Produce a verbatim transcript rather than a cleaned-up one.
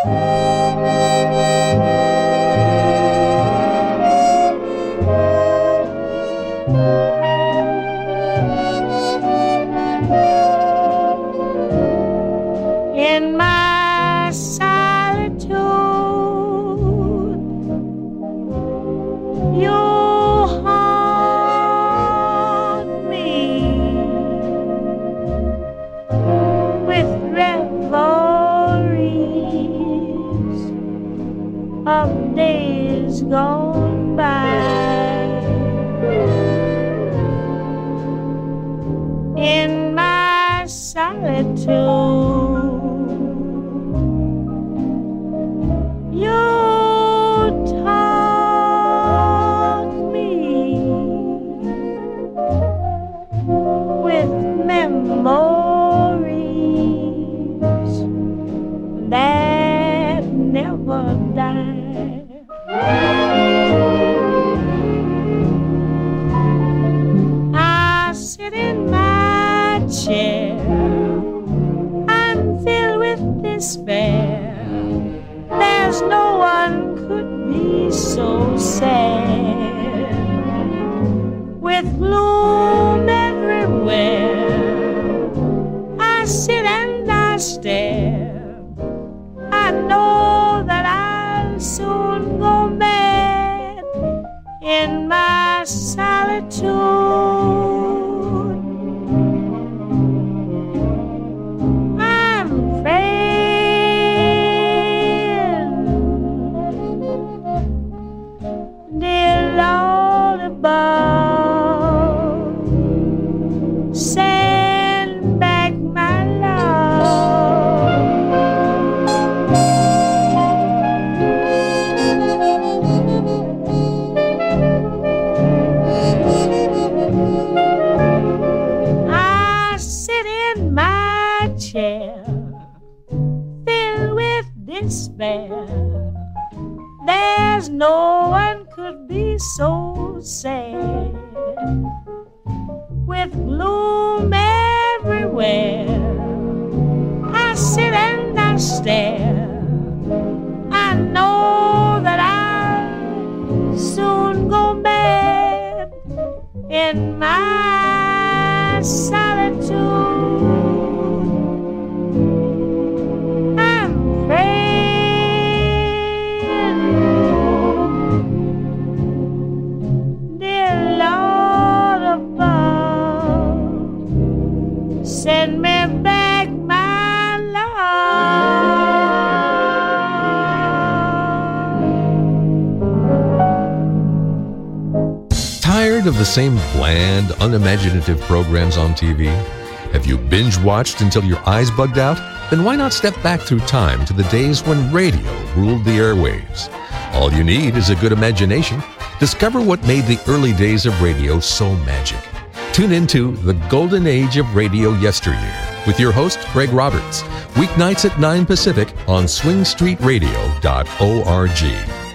In my solitude, you haunt me with reveries of days gone by. In my solitude, memories that never die. I sit in my chair, I'm filled with despair. There's no one could be so sad, with gloom everywhere. I sit and I stare. I know that I'll soon go mad in my solitude. I'm praying, dear Lord above, send back my chair, filled with despair. There's no one could be so sad, with gloom everywhere. I sit and I stare. I know that I'll soon go mad in my solitude. Send me back my love. Tired of the same bland, unimaginative programs on T V? Have you binge-watched until your eyes bugged out? Then why not step back through time to the days when radio ruled the airwaves? All you need is a good imagination. Discover what made the early days of radio so magic. Tune into The Golden Age of Radio Yesteryear with your host, Greg Roberts, weeknights at nine Pacific on swing street radio dot org.